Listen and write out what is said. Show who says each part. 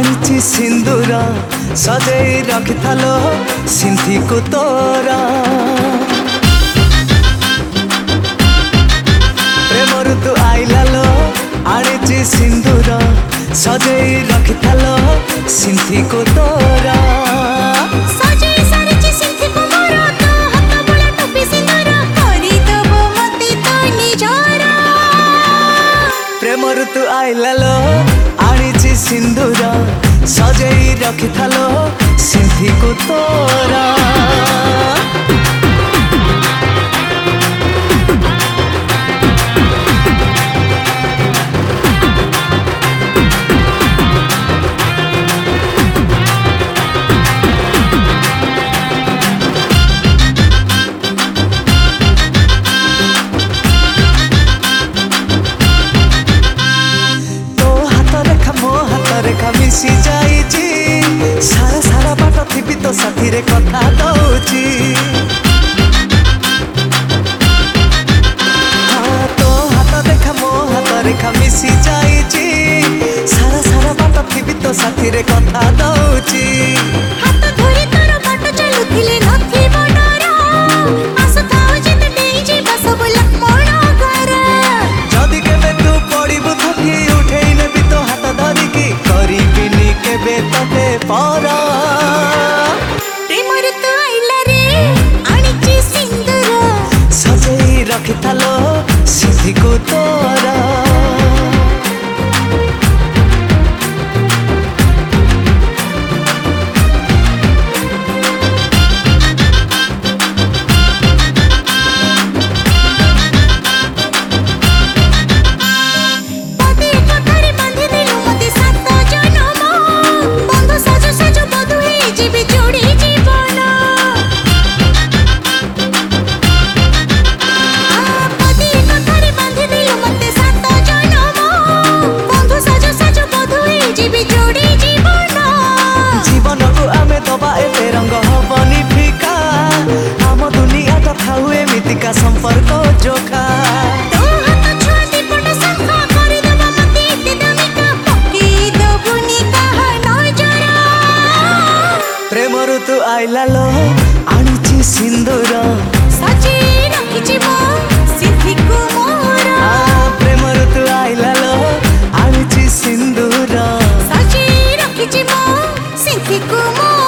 Speaker 1: आनिची सिंदूर सजई रखिथालो सिंथी को तोरा प्रेम ऋतु आइला लो आनिची सिंदूर सजई रखिथालो सिंथी को तोरा प्रेम ऋतु आइला लो आनिची सिंदूर सजई रखिथालो सिंथी को तोरा मिसी जाइची सारा सारा बाट थी तो साथी रे कथा दउची हाँ तो हाथ देखा मो हाथ रेखा मिसी जाइची सारा सारा बाट थी तो साथी रे कथा दउची
Speaker 2: हाथ धरि तोर बाट चलुथिले नथि बडरा आसथाओ जिते देई जेबा सब लक्ष्मण घर
Speaker 1: जदी केबे तू पड़िबु थकी उठेई नेबी तो हाथ धरि की करिबिनी केबे तते पारा
Speaker 2: प्रेम ऋतु आइला रे आनिची सिंदूर
Speaker 1: सजई रखिथालो सिंथी को तोरा संपर्क जोखा
Speaker 2: तो हाथ छुआती पट संखा करि देबा मते इते दामिका पक्की दबुनी कहा नजरा
Speaker 1: प्रेम ऋतु आइला लो आनिची सिंदूर
Speaker 2: सजी रखिछि मो सिंथी को मोरा
Speaker 1: प्रेम ऋतु आइला लो आनिची सिंदूर
Speaker 2: सजी रखिछि मो सिंथी को मोरा।